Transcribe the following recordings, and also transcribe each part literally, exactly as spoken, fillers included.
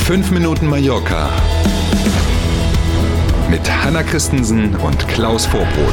fünf Minuten Mallorca mit Hanna Christensen und Klaus Vorbrot.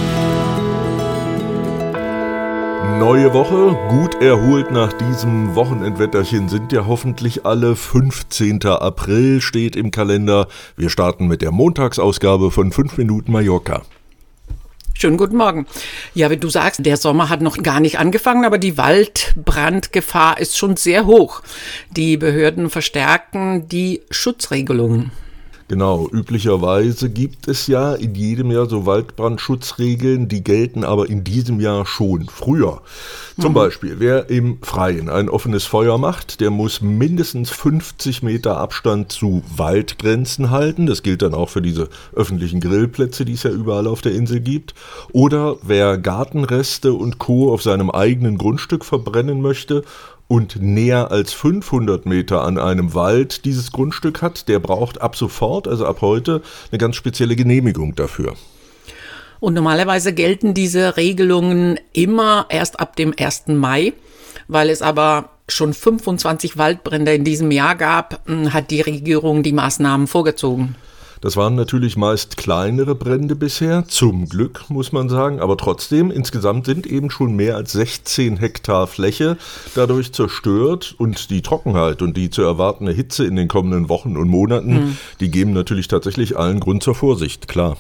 Neue Woche, gut erholt nach diesem Wochenendwetterchen sind ja hoffentlich alle. fünfzehnten April steht im Kalender. Wir starten mit der Montagsausgabe von fünf Minuten Mallorca. Schönen guten Morgen. Ja, wie du sagst, der Sommer hat noch gar nicht angefangen, aber die Waldbrandgefahr ist schon sehr hoch. Die Behörden verstärken die Schutzregelungen. Genau, üblicherweise gibt es ja in jedem Jahr so Waldbrandschutzregeln, die gelten aber in diesem Jahr schon früher. Zum mhm. Beispiel, wer im Freien ein offenes Feuer macht, der muss mindestens fünfzig Meter Abstand zu Waldgrenzen halten. Das gilt dann auch für diese öffentlichen Grillplätze, die es ja überall auf der Insel gibt. Oder wer Gartenreste und Co. auf seinem eigenen Grundstück verbrennen möchte und näher als fünfhundert Meter an einem Wald dieses Grundstück hat, der braucht ab sofort, also ab heute, eine ganz spezielle Genehmigung dafür. Und normalerweise gelten diese Regelungen immer erst ab dem ersten Mai, weil es aber schon fünfundzwanzig Waldbrände in diesem Jahr gab, hat die Regierung die Maßnahmen vorgezogen. Das waren natürlich meist kleinere Brände bisher, zum Glück muss man sagen, aber trotzdem, insgesamt sind eben schon mehr als sechzehn Hektar Fläche dadurch zerstört und die Trockenheit und die zu erwartende Hitze in den kommenden Wochen und Monaten, hm. die geben natürlich tatsächlich allen Grund zur Vorsicht, klar.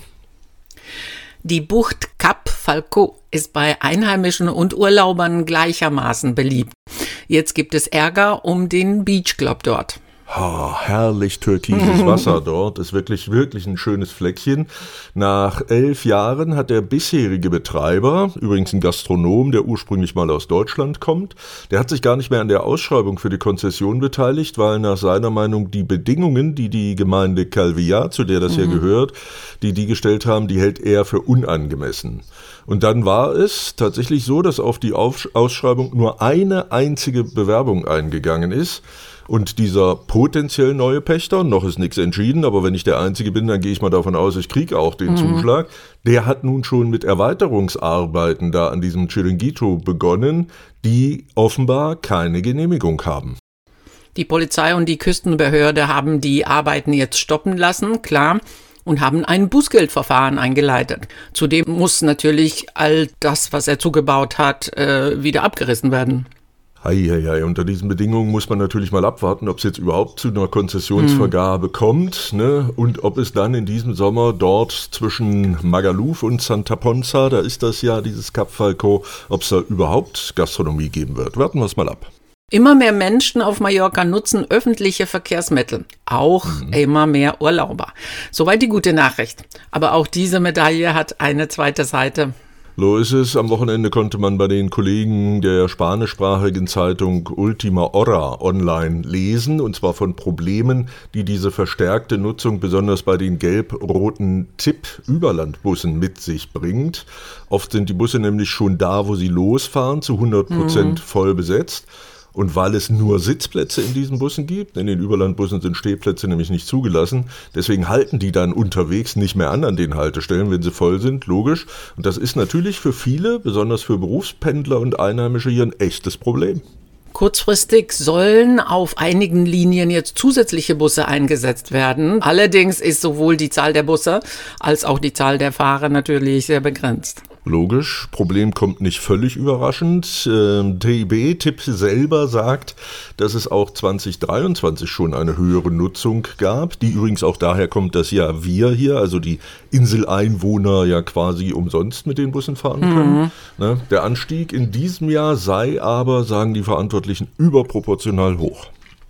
Die Bucht Cap Falcó ist bei Einheimischen und Urlaubern gleichermaßen beliebt. Jetzt gibt es Ärger um den Beach Club dort. Oh, herrlich türkises Wasser dort, ist wirklich, wirklich ein schönes Fleckchen. Nach elf Jahren hat der bisherige Betreiber, übrigens ein Gastronom, der ursprünglich mal aus Deutschland kommt, der hat sich gar nicht mehr an der Ausschreibung für die Konzession beteiligt, weil nach seiner Meinung die Bedingungen, die die Gemeinde Calvià, zu der das mhm. hier gehört, die die gestellt haben, die hält er für unangemessen. Und dann war es tatsächlich so, dass auf die Ausschreibung nur eine einzige Bewerbung eingegangen ist. Und dieser potenziell neue Pächter, noch ist nichts entschieden, aber wenn ich der Einzige bin, dann gehe ich mal davon aus, ich kriege auch den mhm. Zuschlag. Der hat nun schon mit Erweiterungsarbeiten da an diesem Chiringuito begonnen, die offenbar keine Genehmigung haben. Die Polizei und die Küstenbehörde haben die Arbeiten jetzt stoppen lassen, klar, und haben ein Bußgeldverfahren eingeleitet. Zudem muss natürlich all das, was er zugebaut hat, äh, wieder abgerissen werden. Heieiei, unter diesen Bedingungen muss man natürlich mal abwarten, ob es jetzt überhaupt zu einer Konzessionsvergabe hm. kommt, ne? Und ob es dann in diesem Sommer dort zwischen Magaluf und Santa Ponsa, da ist das ja dieses Cap Falcó, ob es da überhaupt Gastronomie geben wird. Warten wir es mal ab. Immer mehr Menschen auf Mallorca nutzen öffentliche Verkehrsmittel, auch mhm. immer mehr Urlauber. Soweit die gute Nachricht. Aber auch diese Medaille hat eine zweite Seite. So ist es. Am Wochenende konnte man bei den Kollegen der spanischsprachigen Zeitung Ultima Hora online lesen, und zwar von Problemen, die diese verstärkte Nutzung besonders bei den gelb-roten Tipp-Überlandbussen mit sich bringt. Oft sind die Busse nämlich schon da, wo sie losfahren, zu hundert Prozent mhm. voll besetzt. Und weil es nur Sitzplätze in diesen Bussen gibt, in den Überlandbussen sind Stehplätze nämlich nicht zugelassen, deswegen halten die dann unterwegs nicht mehr an an den Haltestellen, wenn sie voll sind, logisch. Und das ist natürlich für viele, besonders für Berufspendler und Einheimische, hier ein echtes Problem. Kurzfristig sollen auf einigen Linien jetzt zusätzliche Busse eingesetzt werden. Allerdings ist sowohl die Zahl der Busse als auch die Zahl der Fahrer natürlich sehr begrenzt. Logisch, Problem kommt nicht völlig überraschend. Ähm, T I B, Tipp selber sagt, dass es auch zwanzig dreiundzwanzig schon eine höhere Nutzung gab, die übrigens auch daher kommt, dass ja wir hier, also die Inseleinwohner, ja quasi umsonst mit den Bussen fahren können. Mhm. Ne? Der Anstieg in diesem Jahr sei aber, sagen die Verantwortlichen, überproportional hoch.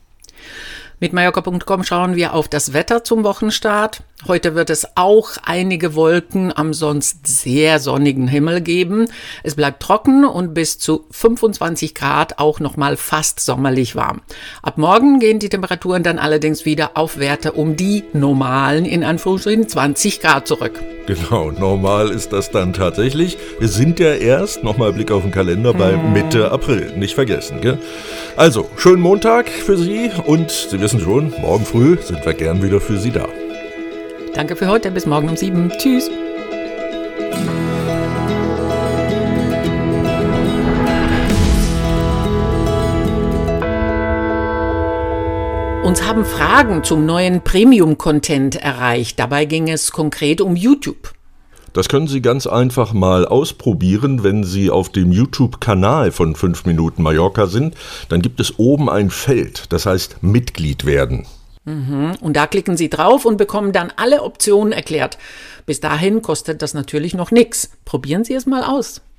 Mit Mallorca Punkt com schauen wir auf das Wetter zum Wochenstart. Heute wird es auch einige Wolken am sonst sehr sonnigen Himmel geben. Es bleibt trocken und bis zu fünfundzwanzig Grad auch nochmal fast sommerlich warm. Ab morgen gehen die Temperaturen dann allerdings wieder auf Werte um die normalen, in Anführungsstrichen, zwanzig Grad zurück. Genau, normal ist das dann tatsächlich. Wir sind ja erst, nochmal Blick auf den Kalender, bei Mitte April. Nicht vergessen, gell? Also, schönen Montag für Sie und Sie wissen schon, morgen früh sind wir gern wieder für Sie da. Danke für heute, bis morgen um sieben. Tschüss. Uns haben Fragen zum neuen Premium-Content erreicht. Dabei ging es konkret um YouTube. Das können Sie ganz einfach mal ausprobieren, wenn Sie auf dem YouTube-Kanal von fünf Minuten Mallorca sind. Dann gibt es oben ein Feld, das heißt Mitglied werden. Mhm. Und da klicken Sie drauf und bekommen dann alle Optionen erklärt. Bis dahin kostet das natürlich noch nichts. Probieren Sie es mal aus.